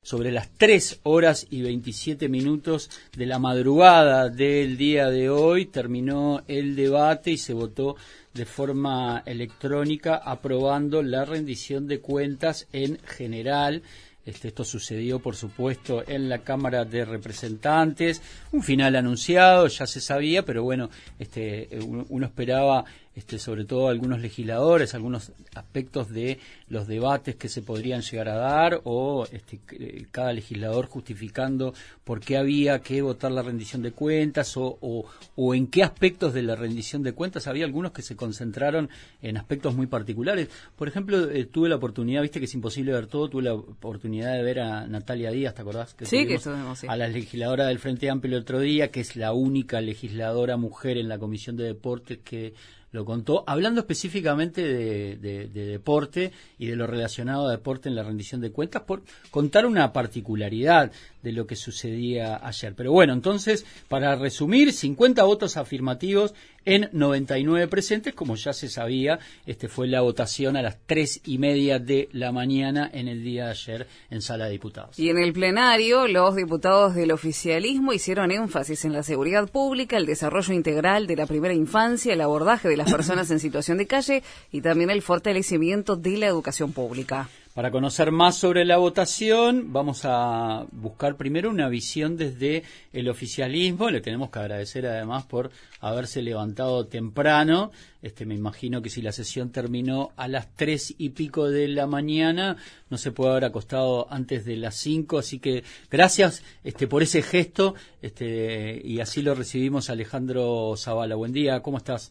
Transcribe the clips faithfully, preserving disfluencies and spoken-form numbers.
sobre las tres horas y veintisiete minutos de la madrugada del día de hoy, terminó el debate y se votó de forma electrónica aprobando la rendición de cuentas en general. Este, esto sucedió, por supuesto, en la Cámara de Representantes. Un final anunciado, ya se sabía, pero bueno, este, uno esperaba, este, sobre todo algunos legisladores, algunos aspectos de los debates que se podrían llegar a dar, o este, cada legislador justificando por qué había que votar la rendición de cuentas, o, o, o en qué aspectos de la rendición de cuentas. Había algunos que se concentraron en aspectos muy particulares. Por ejemplo, eh, tuve la oportunidad, viste que es imposible ver todo, tuve la oportunidad de ver a Natalia Díaz, ¿te acordás? Que sí, que estuvimos, sí. A la legisladora del Frente Amplio el otro día, que es la única legisladora mujer en la Comisión de Deportes que lo contó, hablando específicamente de, de, de deporte y de lo relacionado a deporte en la rendición de cuentas, por contar una particularidad de lo que sucedía ayer. Pero bueno, entonces, para resumir, cincuenta votos afirmativos en noventa y nueve presentes, como ya se sabía, este fue la votación a las tres y media de la mañana en el día de ayer en Sala de Diputados. Y en el plenario, los diputados del oficialismo hicieron énfasis en la seguridad pública, el desarrollo integral de la primera infancia, el abordaje de las personas en situación de calle y también el fortalecimiento de la educación pública. Para conocer más sobre la votación, vamos a buscar primero una visión desde el oficialismo. Le tenemos que agradecer además por haberse levantado temprano. Este, me imagino que si la sesión terminó a las tres y pico de la mañana, no se puede haber acostado antes de las cinco. Así que gracias este, por ese gesto, este, y así lo recibimos. Alejandro Zavala. Buen día, ¿cómo estás?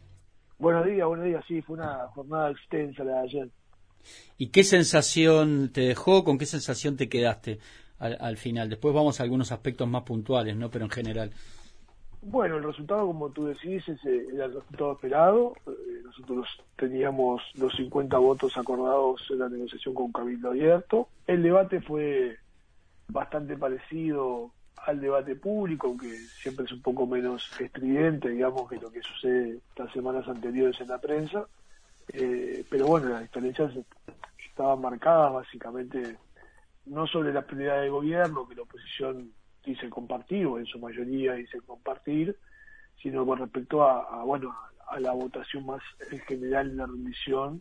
Buenos días, buenos días. Sí, fue una jornada extensa la de ayer. ¿Y qué sensación te dejó? ¿Con qué sensación te quedaste al, al final? Después vamos a algunos aspectos más puntuales, ¿no? Pero en general. Bueno, el resultado, como tú decís, es, era el resultado esperado. Eh, nosotros teníamos los cincuenta votos acordados en la negociación con Cabildo Abierto. El debate fue bastante parecido al debate público, aunque siempre es un poco menos estridente, digamos, que lo que sucede las semanas anteriores en la prensa. Eh, pero bueno, las diferencias estaban marcadas básicamente no sobre la prioridad del gobierno, que la oposición dice compartir, o en su mayoría dice compartir, sino con respecto a, a bueno a, a la votación más en general en la rendición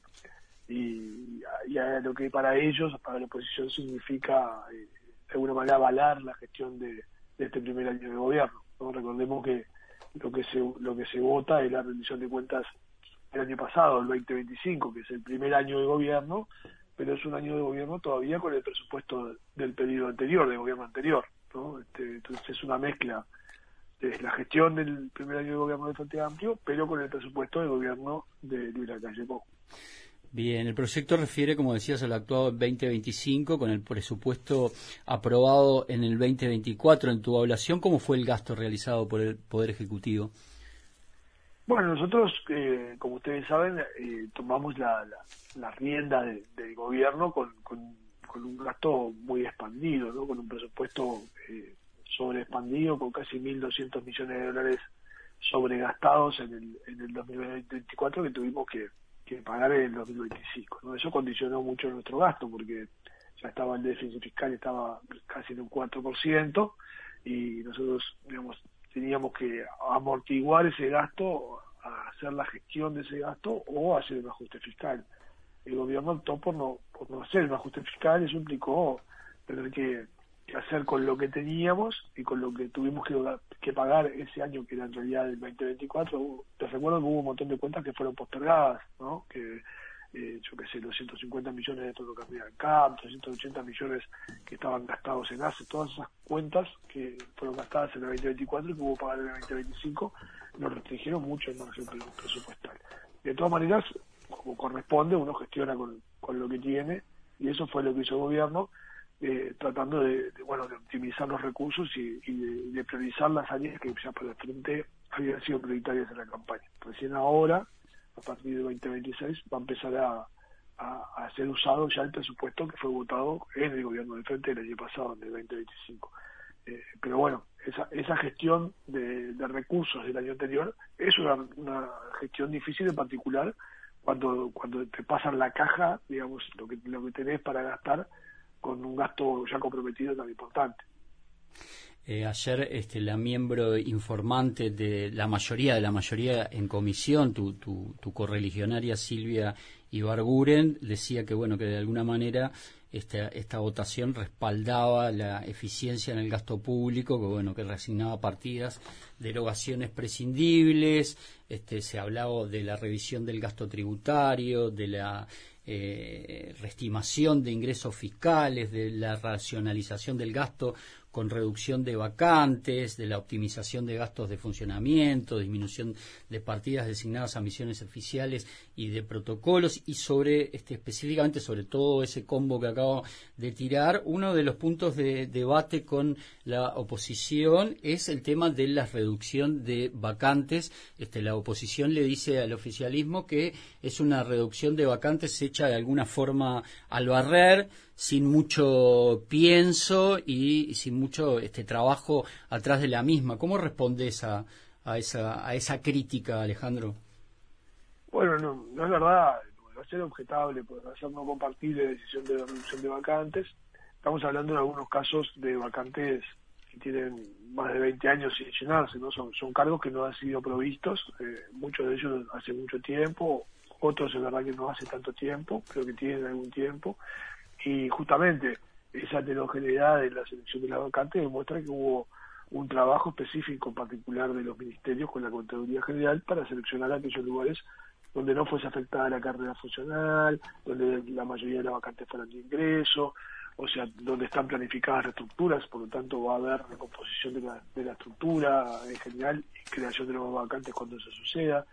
y, y a lo que para ellos, para la oposición, significa eh, de alguna manera avalar la gestión de, de este primer año de gobierno, ¿no? Recordemos que lo que se lo que se vota es la rendición de cuentas el año pasado, el veinte veinticinco, que es el primer año de gobierno, pero es un año de gobierno todavía con el presupuesto del periodo anterior, del gobierno anterior, ¿no? Este, entonces es una mezcla de la gestión del primer año de gobierno del Frente Amplio, pero con el presupuesto del gobierno de Luis Lacalle Pou. Bien, el proyecto refiere, como decías, al actuado en veinte veinticinco, con el presupuesto aprobado en el veinte veinticuatro. En tu evaluación, ¿cómo fue el gasto realizado por el Poder Ejecutivo? Bueno, nosotros, eh, como ustedes saben, eh, tomamos la, la, la rienda de, del gobierno con, con, con un gasto muy expandido, ¿no? Con un presupuesto eh, sobre expandido, con casi mil doscientos millones de dólares sobregastados en el, en el dos mil veinticuatro, que tuvimos que, que pagar en el dos mil veinticinco, ¿no? Eso condicionó mucho nuestro gasto, porque ya estaba el déficit fiscal, estaba casi en un cuatro por ciento, y nosotros, digamos, teníamos que amortiguar ese gasto, a hacer la gestión de ese gasto o hacer un ajuste fiscal. El gobierno optó por no por no hacer un ajuste fiscal. Eso implicó tener que, que hacer con lo que teníamos y con lo que tuvimos que, que pagar ese año, que era en realidad el veinte veinticuatro. Te recuerdo que hubo un montón de cuentas que fueron postergadas, ¿no? Que Eh, yo qué sé, los ciento cincuenta millones de todo cambiar en C A M, trescientos ochenta millones que estaban gastados en A C E, todas esas cuentas que fueron gastadas en el veinte veinticuatro y que hubo que pagar en el veinte veinticinco, nos restringieron mucho el margen presupuestal. De todas maneras, como corresponde, uno gestiona con, con lo que tiene, y eso fue lo que hizo el gobierno, eh, tratando de, de, bueno, de optimizar los recursos y, y de, de priorizar las áreas que ya para el frente habían sido prioritarias en la campaña. Recién ahora, a partir del veinte veintiséis, va a empezar a, a, a ser usado ya el presupuesto que fue votado en el gobierno del Frente el año pasado, en el veinte veinticinco. Eh, pero bueno, esa, esa gestión de, de recursos del año anterior es una, una gestión difícil, en particular cuando cuando te pasan la caja, digamos, lo que lo que tenés para gastar, con un gasto ya comprometido tan importante. Eh, ayer este, la miembro informante de la mayoría de la mayoría en comisión, tu, tu, tu correligionaria Silvia Ibarguren, decía que bueno que de alguna manera esta, esta votación respaldaba la eficiencia en el gasto público, que bueno que reasignaba partidas, derogaciones prescindibles, este, se hablaba de la revisión del gasto tributario, de la eh, reestimación de ingresos fiscales, de la racionalización del gasto con reducción de vacantes, de la optimización de gastos de funcionamiento, disminución de partidas designadas a misiones oficiales y de protocolos, y sobre este específicamente sobre todo ese combo que acabo de tirar, uno de los puntos de debate con la oposición es el tema de la reducción de vacantes. Este, la oposición le dice al oficialismo que es una reducción de vacantes hecha de alguna forma al barrer, sin mucho pienso y sin mucho este trabajo atrás de la misma. ¿Cómo respondes a, a esa a esa crítica, Alejandro? Bueno, no, no es verdad, va a ser objetable, puede ser no compartible la decisión de la reducción de vacantes. Estamos hablando de algunos casos de vacantes que tienen más de veinte años sin llenarse, ¿no? Son, son cargos que no han sido provistos, eh, muchos de ellos hace mucho tiempo, otros es verdad que no hace tanto tiempo, pero que tienen algún tiempo. Y justamente esa heterogeneidad de la selección de las vacantes demuestra que hubo un trabajo específico particular de los ministerios con la Contraloría General para seleccionar aquellos lugares donde no fuese afectada la carrera funcional, donde la mayoría de las vacantes fueran de ingreso, o sea, donde están planificadas reestructuras, por lo tanto va a haber recomposición de la, de la estructura en general y creación de nuevas vacantes cuando eso suceda.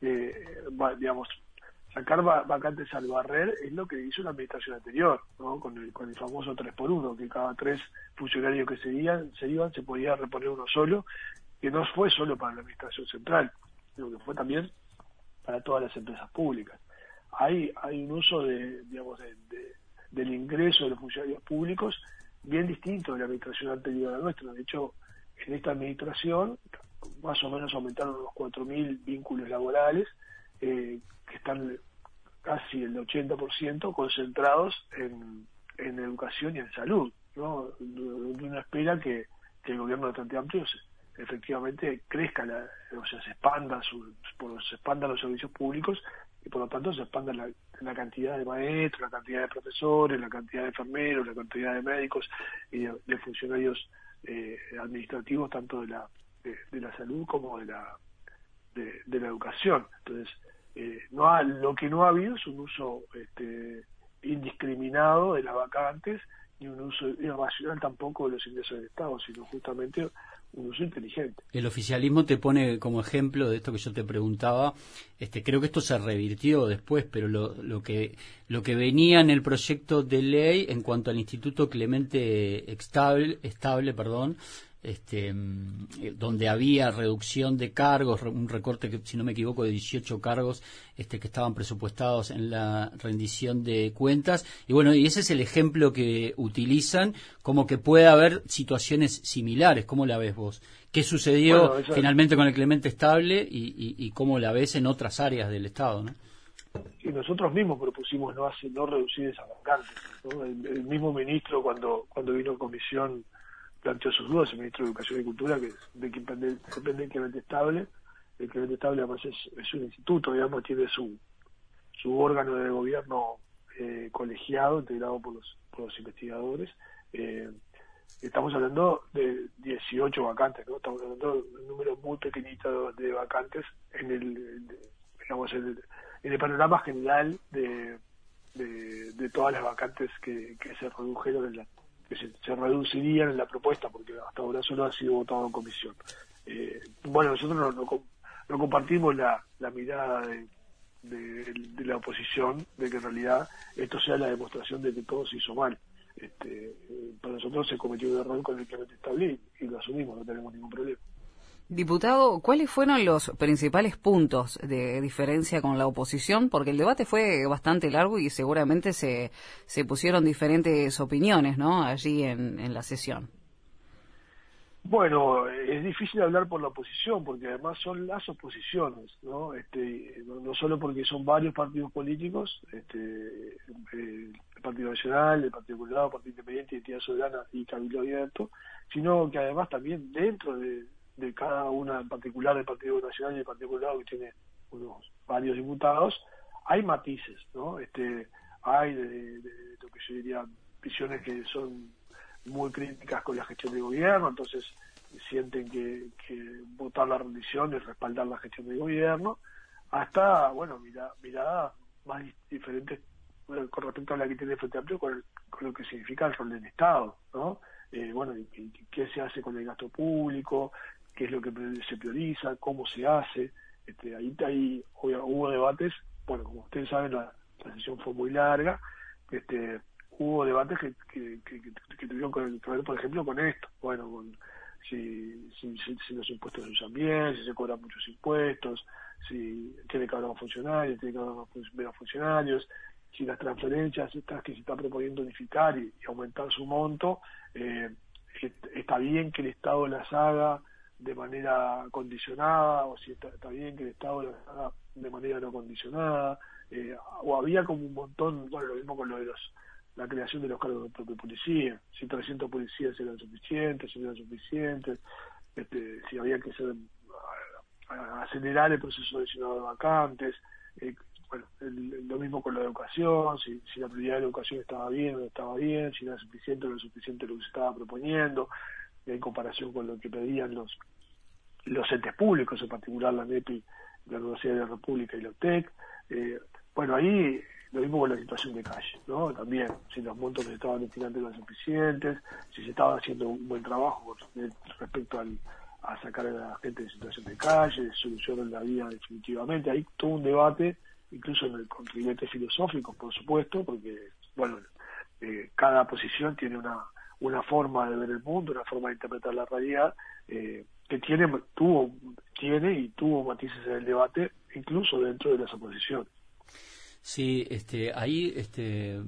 Eh, va, digamos, sacar vacantes al barrer es lo que hizo la administración anterior, ¿no? Con el, con el famoso tres por uno, que cada tres funcionarios que se iban, se iban se podía reponer uno solo, que no fue solo para la administración central, sino que fue también para todas las empresas públicas. Hay hay un uso de digamos de, de, del ingreso de los funcionarios públicos bien distinto de la administración anterior a la nuestra. De hecho, en esta administración más o menos aumentaron unos cuatro mil vínculos laborales, eh, que están casi el ochenta por ciento concentrados en, en educación y en salud, ¿no? Uno espera que, que el gobierno de Frente Amplio se, efectivamente crezca, la, o sea, se expanda, su, se expandan los servicios públicos y por lo tanto se expanda la, la cantidad de maestros, la cantidad de profesores, la cantidad de enfermeros, la cantidad de médicos y de, de funcionarios eh, administrativos, tanto de la, de, de la salud como de la, de, de la educación. Entonces, Eh, no ha, lo que no ha habido es un uso este, indiscriminado de las vacantes, ni un uso irracional tampoco de los ingresos del Estado, sino justamente un uso inteligente. El oficialismo te pone como ejemplo de esto que yo te preguntaba. Este, creo que esto se revirtió después, pero lo, lo que lo que venía en el proyecto de ley en cuanto al Instituto Clemente Estable, estable perdón, este, donde había reducción de cargos, un recorte que, si no me equivoco, de dieciocho cargos este, que estaban presupuestados en la rendición de cuentas. Y bueno, y ese es el ejemplo que utilizan, como que puede haber situaciones similares. ¿Cómo la ves vos? ¿Qué sucedió bueno, eso... finalmente con el Clemente Estable y, y, y cómo la ves en otras áreas del Estado, ¿no? Y nosotros mismos propusimos no, hacer, no reducir esas vacantes, ¿no? El, el mismo ministro cuando cuando vino en comisión planteó sus dudas, el ministro de Educación y Cultura, que de quien depende, depende del Clemente Estable. El Clemente Estable además es, es un instituto, digamos, tiene su su órgano de gobierno eh, colegiado, integrado por los por los investigadores. Eh, estamos hablando de dieciocho vacantes, ¿no? Estamos hablando de un número muy pequeñito de vacantes en el, de, digamos, en el, en el panorama general de, de, de todas las vacantes que, que se redujeron en la que se, se reducirían en la propuesta, porque hasta ahora solo ha sido votado en comisión. Eh, bueno, nosotros no, no, no compartimos la, la mirada de, de, de la oposición de que en realidad esto sea la demostración de que todo se hizo mal. Este, eh, para nosotros se cometió un error con el Clemente Estable y lo asumimos, no tenemos ningún problema. Diputado, ¿cuáles fueron los principales puntos de diferencia con la oposición? Porque el debate fue bastante largo y seguramente se, se pusieron diferentes opiniones, ¿no?, allí en, en la sesión. Bueno, es difícil hablar por la oposición, porque además son las oposiciones, ¿no? Este, no, no solo porque son varios partidos políticos, este, el Partido Nacional, el Partido Colorado, el Partido Independiente, Identidad Soberana y Cabildo Abierto, sino que además también dentro de, de cada una en particular del Partido Nacional y del Partido Colorado, que tiene unos varios diputados, hay matices, ¿no? Este, hay de, de, de lo que yo diría visiones que son muy críticas con la gestión de gobierno, entonces sienten que, que votar la rendición es respaldar la gestión de gobierno, hasta, bueno, mira, miradas más diferentes bueno, con respecto a la que tiene el Frente Amplio con, el, con lo que significa el rol del Estado, ¿no? Eh, bueno, y, y, qué se hace con el gasto público, qué es lo que se prioriza, cómo se hace, este, ahí, ahí hubo, hubo debates, bueno, como ustedes saben, la, la sesión fue muy larga, este hubo debates que, que, que, que tuvieron que ver, por ejemplo, con esto. Bueno, con si, si, si, si los impuestos se usan bien, si se cobran muchos impuestos, si tiene que haber más funcionarios, tiene que haber menos funcionarios, si las transferencias estas que se está proponiendo unificar y, y aumentar su monto, eh, está bien que el Estado las haga de manera condicionada, o si está, está bien que el Estado las haga de manera no condicionada, eh, o había como un montón, bueno, lo mismo con lo de los la creación de los cargos de propia policía, si trescientos policías eran suficientes, si no eran suficientes, este, si había que hacer, a, a acelerar el proceso de llenado de vacantes, eh, bueno, el, lo mismo con la educación, si, si la prioridad de la educación estaba bien o no estaba bien, si no era suficiente o no era suficiente lo que se estaba proponiendo, en comparación con lo que pedían los los entes públicos, en particular la NEPI, la Universidad de la República y la UTEC. Eh, bueno, ahí lo mismo con la situación de calle, ¿no? También, si los montos que se estaban destinando eran suficientes, si se estaba haciendo un buen trabajo respecto al, a sacar a la gente de situación de calle, solucionar la vida definitivamente. Hay todo un debate, incluso en el, con ribetes filosóficos, por supuesto, porque, bueno, eh, cada posición tiene una, una forma de ver el mundo, una forma de interpretar la realidad, eh, que tiene, tuvo, tiene y tuvo matices en el debate, incluso dentro de las oposiciones. Sí, este, ahí este,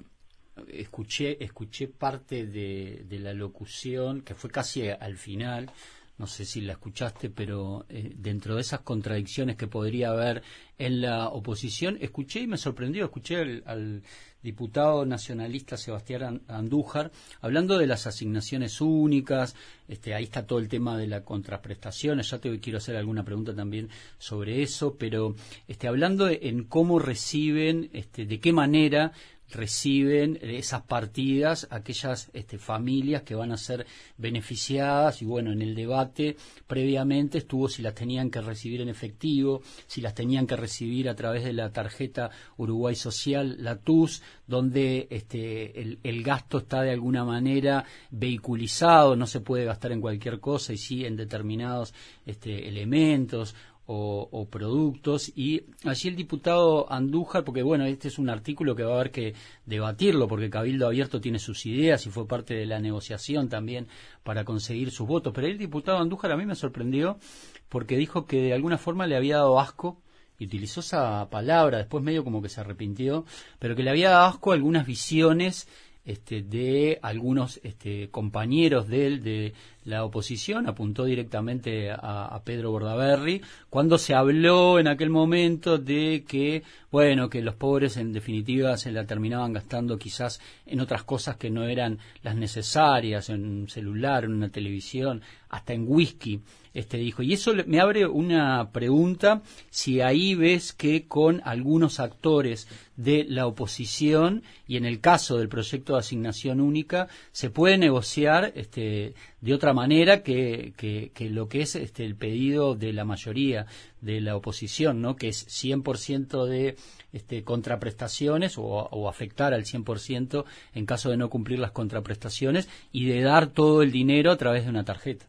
escuché, escuché parte de, de la locución, que fue casi al final, no sé si la escuchaste, pero eh, dentro de esas contradicciones que podría haber en la oposición, escuché y me sorprendió, escuché al, al diputado nacionalista Sebastián Andújar hablando de las asignaciones únicas, este, ahí está todo el tema de la contraprestación, ya te quiero hacer alguna pregunta también sobre eso, pero este, hablando de, en cómo reciben, este, de qué manera reciben esas partidas aquellas este, familias que van a ser beneficiadas, y bueno, en el debate previamente estuvo si las tenían que recibir en efectivo, si las tenían que recibir a través de la tarjeta Uruguay Social, la T U S, donde este, el, el gasto está de alguna manera vehiculizado, no se puede gastar en cualquier cosa y sí en determinados este, elementos O, o productos, y allí el diputado Andújar, porque bueno, este es un artículo que va a haber que debatirlo, porque Cabildo Abierto tiene sus ideas y fue parte de la negociación también para conseguir sus votos, pero el diputado Andújar a mí me sorprendió porque dijo que de alguna forma le había dado asco, y utilizó esa palabra, después medio como que se arrepintió, pero que le había dado asco algunas visiones Este, de algunos este, compañeros de él, de la oposición, apuntó directamente a, a Pedro Bordaberry, cuando se habló en aquel momento de que, bueno, que los pobres en definitiva se la terminaban gastando quizás en otras cosas que no eran las necesarias, en un celular, en una televisión, hasta en whisky, este dijo. Y eso me abre una pregunta, si ahí ves que con algunos actores de la oposición, y en el caso del proyecto de asignación única, se puede negociar este, de otra manera que, que, que lo que es este, el pedido de la mayoría de la oposición, ¿no? Que es cien por ciento de este, contraprestaciones o, o afectar al cien por ciento en caso de no cumplir las contraprestaciones, y de dar todo el dinero a través de una tarjeta.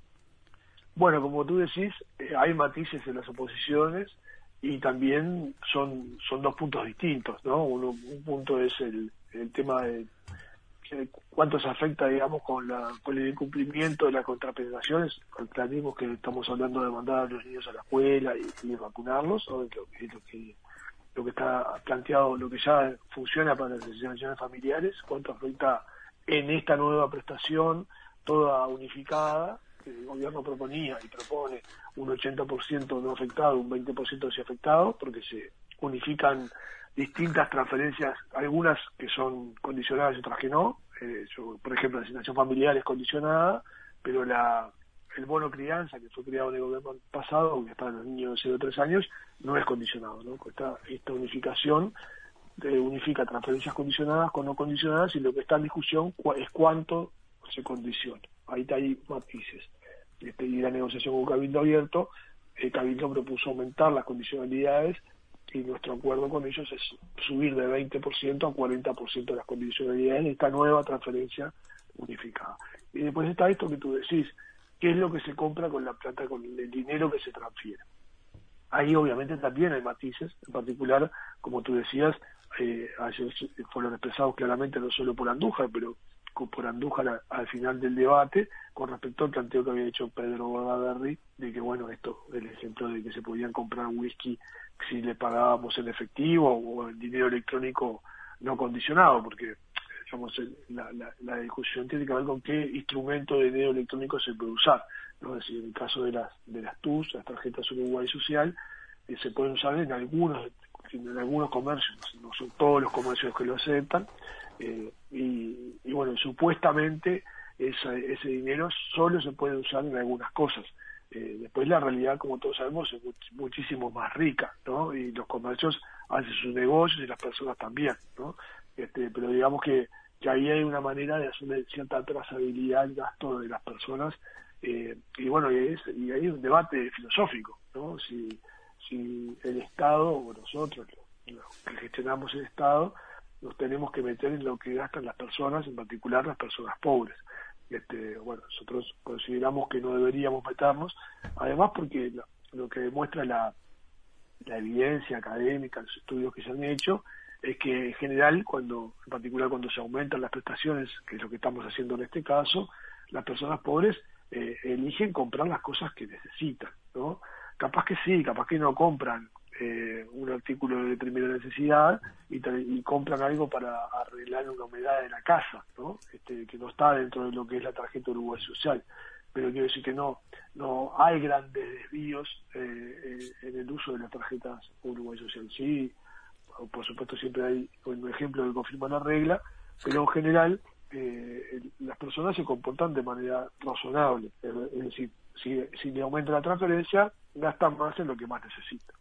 Bueno, como tú decís, eh, hay matices en las oposiciones y también son son dos puntos distintos, ¿no? Uno, un punto es el, el tema de que cuánto se afecta, digamos, con la con el incumplimiento de las contraprestaciones, mismo que estamos hablando de mandar a los niños a la escuela y, y vacunarlos, ¿no? Lo, lo que lo que está planteado, lo que ya funciona para las asignaciones familiares, cuánto afecta en esta nueva prestación toda unificada, que el gobierno proponía y propone un ochenta por ciento no afectado, un veinte por ciento sí afectado, porque se unifican distintas transferencias, algunas que son condicionadas y otras que no. Eh, yo, por ejemplo, la asignación familiar es condicionada, pero la el bono crianza, que fue creado en el gobierno pasado, que es para los niños de cero a tres años, no es condicionado, ¿no? Esta, esta unificación eh, unifica transferencias condicionadas con no condicionadas, y lo que está en discusión es cuánto se condiciona. Ahí hay matices. Este, y la negociación con Cabildo Abierto, eh, Cabildo propuso aumentar las condicionalidades, y nuestro acuerdo con ellos es subir de veinte por ciento a cuarenta por ciento de las condicionalidades de esta nueva transferencia unificada. Y después está esto que tú decís, ¿qué es lo que se compra con la plata, con el dinero que se transfiere? Ahí obviamente también hay matices, en particular, como tú decías, eh, ayer fueron expresados claramente no solo por Andújar, pero por Andújar a, al final del debate, con respecto al planteo que había hecho Pedro Bordaberry, de que, bueno, esto, el ejemplo de que se podían comprar whisky si le pagábamos en efectivo o en dinero electrónico no condicionado, porque digamos, la, la, la discusión tiene que ver con qué instrumento de dinero electrónico se puede usar, ¿no? Es decir, en el caso de las de las T U S, las tarjetas Uruguay Social, eh, se pueden usar en algunos en algunos comercios, no son todos los comercios que lo aceptan, eh, y, y bueno, supuestamente esa, ese dinero solo se puede usar en algunas cosas. Eh, después la realidad, como todos sabemos, es much, muchísimo más rica, ¿no? Y los comercios hacen sus negocios y las personas también, ¿no? Este, pero digamos que, que ahí hay una manera de hacer cierta trazabilidad del gasto de las personas, eh, y bueno, y, es, y hay un debate filosófico, ¿no? Si, si el Estado, o nosotros, los que gestionamos el Estado, nos tenemos que meter en lo que gastan las personas, en particular las personas pobres. Este, bueno, nosotros consideramos que no deberíamos meternos, además porque lo, lo que demuestra la, la evidencia académica, los estudios que se han hecho, es que en general, cuando, en particular cuando se aumentan las prestaciones, que es lo que estamos haciendo en este caso, las personas pobres eh, eligen comprar las cosas que necesitan, ¿no? Capaz que sí, capaz que no compran eh, un artículo de primera necesidad y, y compran algo para arreglar una humedad de la casa, ¿no? Este, que no está dentro de lo que es la tarjeta Uruguay Social. Pero quiero decir que no no hay grandes desvíos eh, en el uso de las tarjetas Uruguay Social. Sí, por supuesto siempre hay un ejemplo que confirma la regla, pero en general eh, las personas se comportan de manera razonable. Es decir, si, si le aumenta la transferencia, gastan más en lo que más necesitan.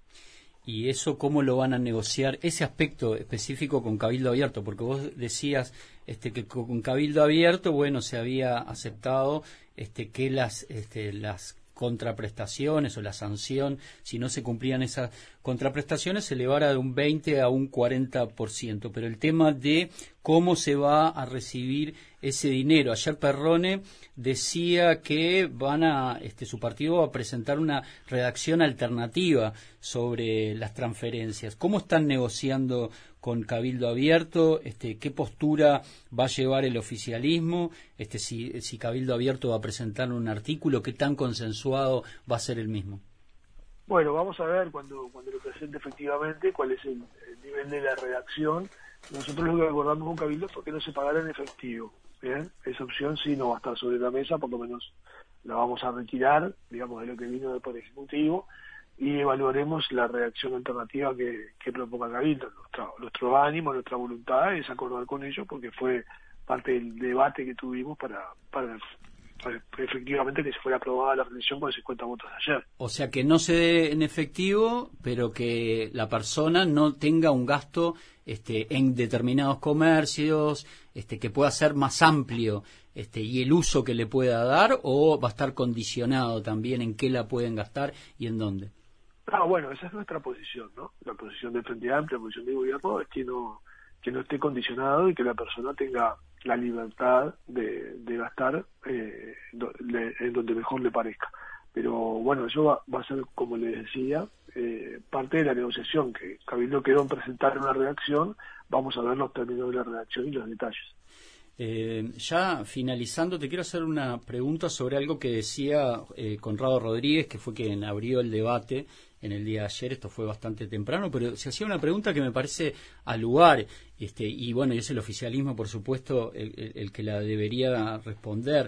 ¿Y eso cómo lo van a negociar, ese aspecto específico, con Cabildo Abierto? Porque vos decías este, que con Cabildo Abierto, bueno, se había aceptado este, que las, este, las contraprestaciones o la sanción, si no se cumplían esas contraprestaciones, se elevara de un veinte a un cuarenta por ciento. Pero el tema de cómo se va a recibir ese dinero. Ayer Perrone decía que van a, este, su partido va a presentar una redacción alternativa sobre las transferencias. ¿Cómo están negociando con Cabildo Abierto? Este, ¿qué postura va a llevar el oficialismo? Este, si, si Cabildo Abierto va a presentar un artículo, ¿qué tan consensuado va a ser el mismo? Bueno, vamos a ver cuando, cuando lo presente efectivamente cuál es el, el nivel de la redacción. Nosotros lo que acordamos con Cabildo fue que no se pagara en efectivo. Bien, esa opción sí no va a estar sobre la mesa, por lo menos la vamos a retirar, digamos, de lo que vino del Poder Ejecutivo, y evaluaremos la redacción alternativa que, que proponga Cabildo. Nuestro, nuestro ánimo, nuestra voluntad es acordar con ellos, porque fue parte del debate que tuvimos para, para, para efectivamente que se fuera aprobada la resolución con cincuenta votos ayer. O sea, que no se dé en efectivo, pero que la persona no tenga un gasto este, en determinados comercios, este, que pueda ser más amplio, este, y el uso que le pueda dar, o va a estar condicionado también en qué la pueden gastar y en dónde. Ah, bueno, esa es nuestra posición, ¿no? La posición de Frente Amplio, la posición del gobierno es que no, que no esté condicionado y que la persona tenga la libertad de, de gastar eh, do, le, en donde mejor le parezca. Pero bueno, eso va, va a ser, como les decía, eh, parte de la negociación, que Cabildo quedó en presentar una redacción. Vamos a ver los términos de la redacción y los detalles. Eh, ya finalizando, te quiero hacer una pregunta sobre algo que decía eh, Conrado Rodríguez, que fue quien abrió el debate en el día de ayer. Esto fue bastante temprano, pero se hacía una pregunta que me parece al lugar, este, y bueno, y es el oficialismo, por supuesto, el, el, el que la debería responder.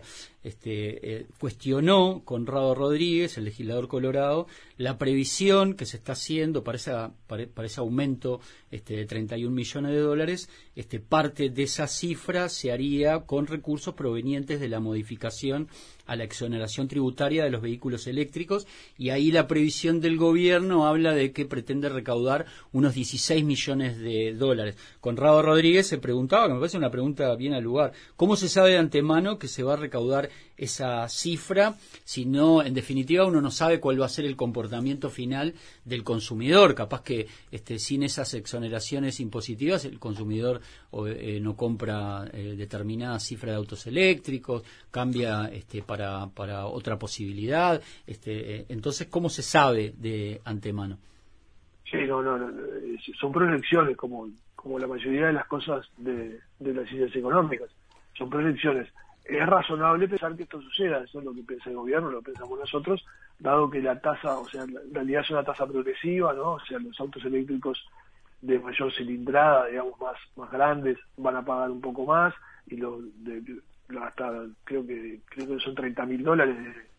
Este, eh, cuestionó Conrado Rodríguez, el legislador colorado, la previsión que se está haciendo para, esa, para, para ese aumento este, de treinta y un millones de dólares. Este, parte de esa cifra se haría con recursos provenientes de la modificación a la exoneración tributaria de los vehículos eléctricos, y ahí la previsión del gobierno habla de que pretende recaudar unos dieciséis millones de dólares. Conrado Rodríguez se preguntaba, que me parece una pregunta bien al lugar, ¿cómo se sabe de antemano que se va a recaudar esa cifra si no, en definitiva, uno no sabe cuál va a ser el comportamiento final del consumidor? Capaz que este, sin esas exoneraciones impositivas el consumidor eh, no compra eh, determinada cifra de autos eléctricos, cambia este, para, para otra posibilidad. Este, eh, entonces, ¿cómo se sabe de antemano? Sí, no, no, no, son proyecciones como, como la mayoría de las cosas de, de las ciencias económicas, son proyecciones. Es razonable pensar que esto suceda, eso es lo que piensa el gobierno, lo pensamos nosotros, dado que la tasa, o sea, en realidad es una tasa progresiva, ¿no? O sea, los autos eléctricos de mayor cilindrada, digamos, más más grandes, van a pagar un poco más, y los de, de, hasta, creo que creo que son treinta mil dólares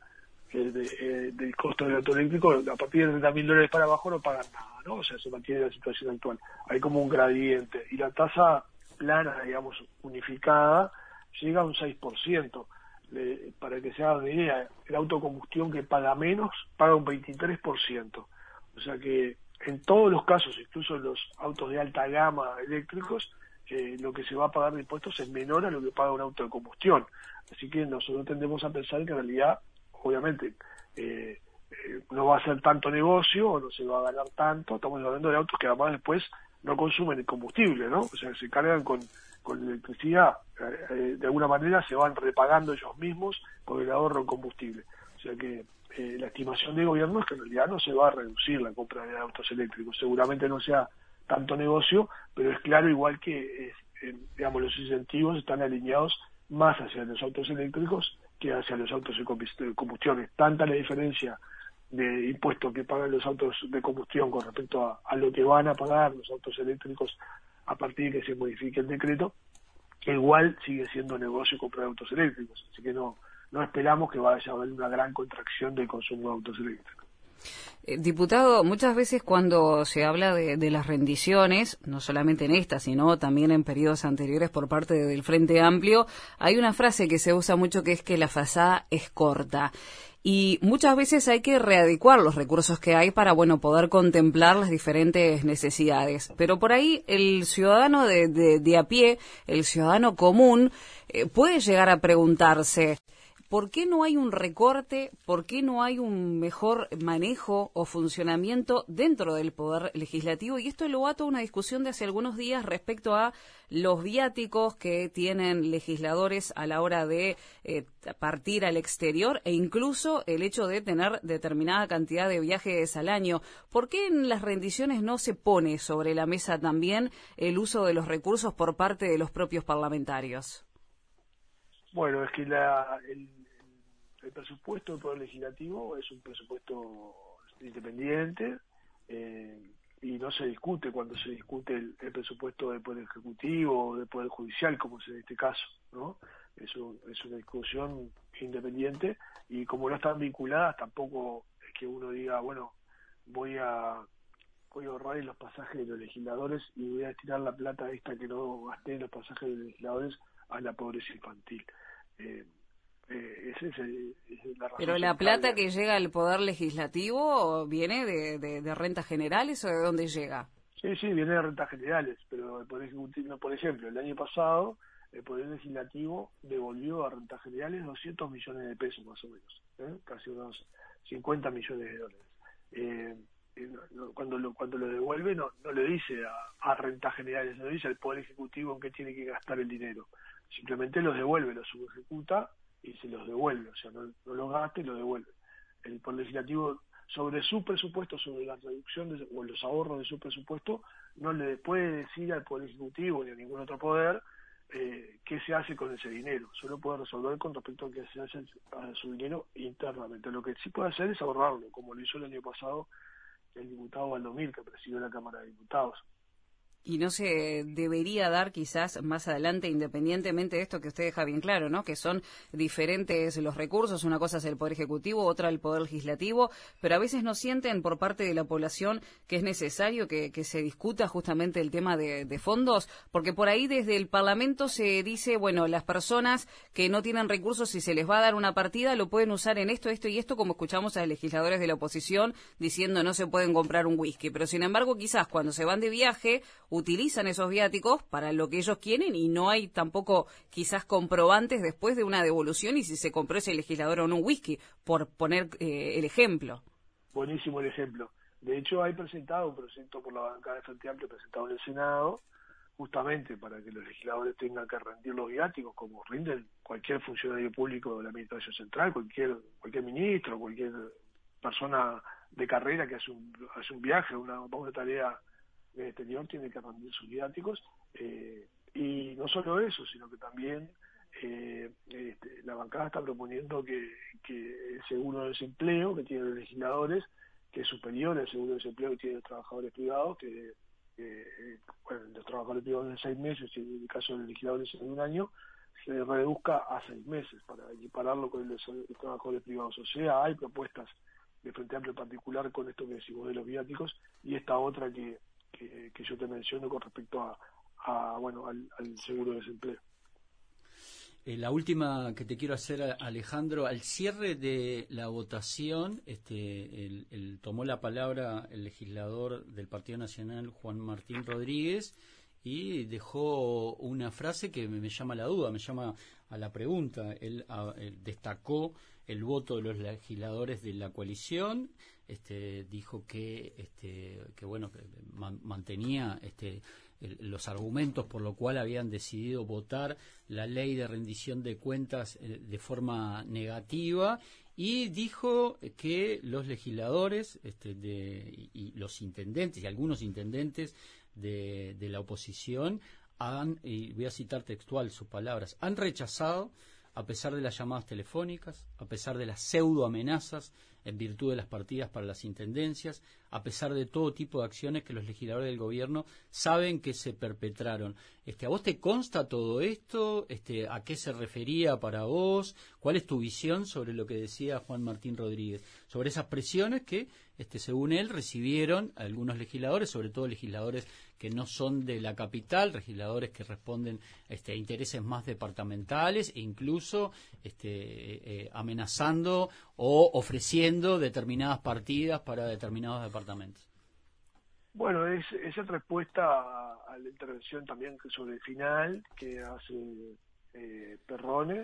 de, de, de, del costo del auto eléctrico, a partir de treinta mil dólares para abajo no pagan nada, ¿no? O sea, se mantiene la situación actual. Hay como un gradiente, y la tasa plana, digamos, unificada, llega a un seis por ciento. Le, para que se haga una idea, el autocombustión que paga menos, paga un veintitrés por ciento. O sea que en todos los casos, incluso en los autos de alta gama eléctricos, eh, lo que se va a pagar de impuestos es menor a lo que paga un auto de combustión. Así que nosotros tendemos a pensar que en realidad, obviamente, eh, eh, no va a ser tanto negocio, o no se va a ganar tanto. Estamos hablando de autos que además después no consumen el combustible, ¿no? O sea, se cargan con con electricidad, eh, de alguna manera se van repagando ellos mismos por el ahorro en combustible. O sea que eh, la estimación del gobierno es que en realidad no se va a reducir la compra de autos eléctricos. Seguramente no sea tanto negocio, pero es claro igual que, eh, digamos, los incentivos están alineados más hacia los autos eléctricos que hacia los autos de combustión. Es tanta la diferencia de impuestos que pagan los autos de combustión con respecto a, a lo que van a pagar los autos eléctricos a partir de que se modifique el decreto, que igual sigue siendo negocio comprar autos eléctricos. Así que no no esperamos que vaya a haber una gran contracción del consumo de autos eléctricos. Eh, diputado, muchas veces cuando se habla de, de las rendiciones, no solamente en esta, sino también en periodos anteriores por parte del Frente Amplio, hay una frase que se usa mucho que es que la frazada es corta. Y muchas veces hay que readecuar los recursos que hay para, bueno, poder contemplar las diferentes necesidades. Pero por ahí el ciudadano de, de, de a pie, el ciudadano común, eh, puede llegar a preguntarse, ¿por qué no hay un recorte? ¿Por qué no hay un mejor manejo o funcionamiento dentro del Poder Legislativo? Y esto lo ato a una discusión de hace algunos días respecto a los viáticos que tienen legisladores a la hora de eh, partir al exterior e incluso el hecho de tener determinada cantidad de viajes al año. ¿Por qué en las rendiciones no se pone sobre la mesa también el uso de los recursos por parte de los propios parlamentarios? Bueno, es que la, el, el presupuesto del Poder Legislativo es un presupuesto independiente, eh, y no se discute cuando se discute el, el presupuesto del Poder Ejecutivo o del Poder Judicial, como es en este caso, ¿no? Es, un, es una discusión independiente, y como no están vinculadas, tampoco es que uno diga, bueno, voy a voy a ahorrar en los pasajes de los legisladores y voy a destinar la plata esta que no gasté en los pasajes de los legisladores a la pobreza infantil. Eh, eh, ese es, el, es la razón. Pero la plata que llega al Poder Legislativo viene de, de, de rentas generales, ¿o de dónde llega? Sí, sí, viene de rentas generales, pero el Poder Ejecutivo, por ejemplo, el año pasado el Poder Legislativo devolvió a rentas generales doscientos millones de pesos más o menos, ¿eh? Casi unos cincuenta millones de dólares. Eh, cuando lo cuando lo devuelve no no le dice a, a rentas generales, no le dice al Poder Ejecutivo en qué tiene que gastar el dinero, simplemente los devuelve, los subejecuta y se los devuelve, o sea, no, no los gasta y lo devuelve. El Poder Legislativo, sobre su presupuesto, sobre la reducción de, o los ahorros de su presupuesto, no le puede decir al Poder Ejecutivo ni a ningún otro poder eh, qué se hace con ese dinero, solo puede resolver con respecto a qué se hace a su dinero internamente. Lo que sí puede hacer es ahorrarlo, como lo hizo el año pasado el diputado Valdomir, que presidió la Cámara de Diputados. Y no se debería dar quizás más adelante, independientemente de esto que usted deja bien claro, ¿no? Que son diferentes los recursos, una cosa es el Poder Ejecutivo, otra el Poder Legislativo, pero a veces no sienten por parte de la población que es necesario que, que se discuta justamente el tema de, de fondos, porque por ahí desde el Parlamento se dice, bueno, las personas que no tienen recursos, si se les va a dar una partida, lo pueden usar en esto, esto y esto, como escuchamos a legisladores de la oposición diciendo no se pueden comprar un whisky, pero sin embargo quizás cuando se van de viaje utilizan esos viáticos para lo que ellos quieren y no hay tampoco quizás comprobantes después de una devolución y si se compró ese legislador o no un whisky, por poner eh, el ejemplo. Buenísimo el ejemplo. De hecho, hay presentado un proyecto por la bancada de Frente Amplio presentado en el Senado, justamente para que los legisladores tengan que rendir los viáticos como rinden cualquier funcionario público de la Administración Central, cualquier cualquier ministro, cualquier persona de carrera que hace un, hace un viaje, una, una tarea del exterior, tiene que rendir sus viáticos, eh, y no solo eso, sino que también eh, este, la bancada está proponiendo que, que el seguro de desempleo que tienen los legisladores, que es superior al seguro de desempleo que tienen los trabajadores privados, que eh, bueno, los trabajadores privados de seis meses y en el caso de los legisladores de un año, se reduzca a seis meses para equipararlo con el de los trabajadores privados. O sea, hay propuestas de Frente Amplio en particular con esto que decimos de los viáticos y esta otra que Que, que yo te menciono con respecto a, a bueno al, al seguro de desempleo. Eh, la última que te quiero hacer, Alejandro, al cierre de la votación, este, el, el, tomó la palabra el legislador del Partido Nacional, Juan Martín Rodríguez, y dejó una frase que me, me llama a la duda, me llama a la pregunta. Él, a, él destacó el voto de los legisladores de la coalición, este, dijo que, este, que bueno, que man, mantenía este, el, los argumentos por lo cual habían decidido votar la ley de rendición de cuentas eh, de forma negativa, y dijo que los legisladores este, de, y, y los intendentes y algunos intendentes de, de la oposición han, y voy a citar textual sus palabras, han rechazado, a pesar de las llamadas telefónicas, a pesar de las pseudo amenazas en virtud de las partidas para las intendencias, a pesar de todo tipo de acciones que los legisladores del gobierno saben que se perpetraron. Este, ¿a vos te consta todo esto? Este, ¿a qué se refería para vos? ¿Cuál es tu visión sobre lo que decía Juan Martín Rodríguez? Sobre esas presiones que, este, según él, recibieron algunos legisladores, sobre todo legisladores que no son de la capital, legisladores que responden este, a intereses más departamentales e incluso este, eh, amenazando o ofreciendo determinadas partidas para determinados departamentos. Bueno, es, esa respuesta a, a la intervención también sobre el final que hace eh, Perrone,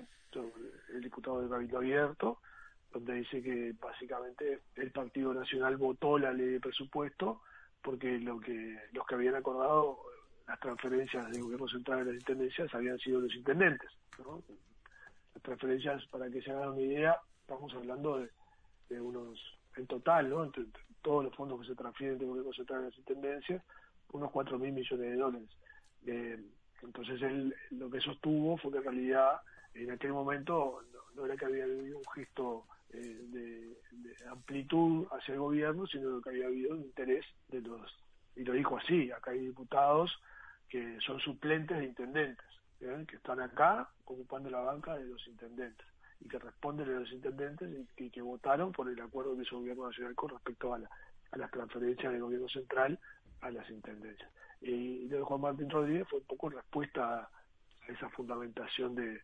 el diputado de Cabildo Abierto, donde dice que básicamente el Partido Nacional votó la ley de presupuesto porque lo que los que habían acordado las transferencias del gobierno central de las intendencias habían sido los intendentes, ¿no? Las transferencias, para que se hagan una idea, estamos hablando de, de unos, en total, ¿no? Entre, entre todos los fondos que se transfieren del gobierno central de las intendencias, unos cuatro mil millones de dólares. Eh, entonces él lo que sostuvo fue que en realidad en aquel momento no, no era que había habido un gesto eh, de, de amplitud hacia el gobierno, sino que había habido un interés de los, y lo dijo así, acá hay diputados que son suplentes de intendentes, ¿eh? Que están acá ocupando la banca de los intendentes y que responden a los intendentes y, y que votaron por el acuerdo que hizo el gobierno nacional con respecto a, la, a las transferencias del gobierno central a las intendencias. Y lo de Juan Martín Rodríguez fue un poco respuesta a esa fundamentación de,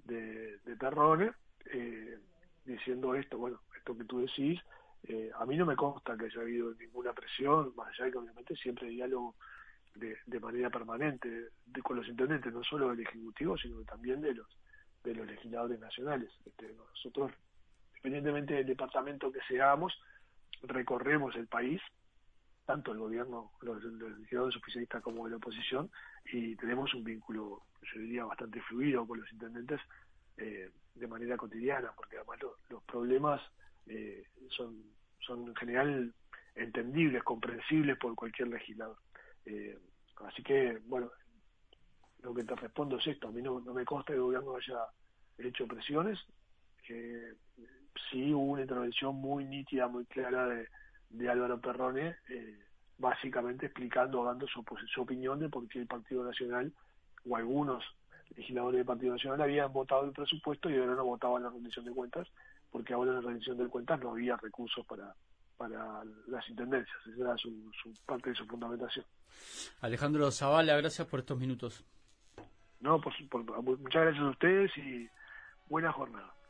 de, de Perrone, eh, diciendo esto, bueno, esto que tú decís, eh, a mí no me consta que haya habido ninguna presión, más allá de que obviamente siempre hay diálogo de, de manera permanente de, con los intendentes, no solo del Ejecutivo, sino también de los de los legisladores nacionales. Este, nosotros, independientemente del departamento que seamos, recorremos el país, tanto el gobierno, los, los legisladores oficialistas como de la oposición, y tenemos un vínculo, yo diría, bastante fluido con los intendentes eh, de manera cotidiana, porque además lo, los problemas eh, son, son en general entendibles, comprensibles por cualquier legislador. Eh, así que, bueno, lo que te respondo es esto. A mí no, no me consta que el gobierno haya hecho presiones. Eh, sí hubo una intervención muy nítida, muy clara de, de Álvaro Perrone, eh, básicamente explicando, dando su, su opinión de por qué el Partido Nacional o algunos legisladores del Partido Nacional habían votado el presupuesto y ahora no votaban la rendición de cuentas, porque ahora en la rendición de cuentas no había recursos para para las intendencias. Esa era su, su parte de su fundamentación. Alejandro Zavala, gracias por estos minutos. No, por, por, muchas gracias a ustedes y buena jornada.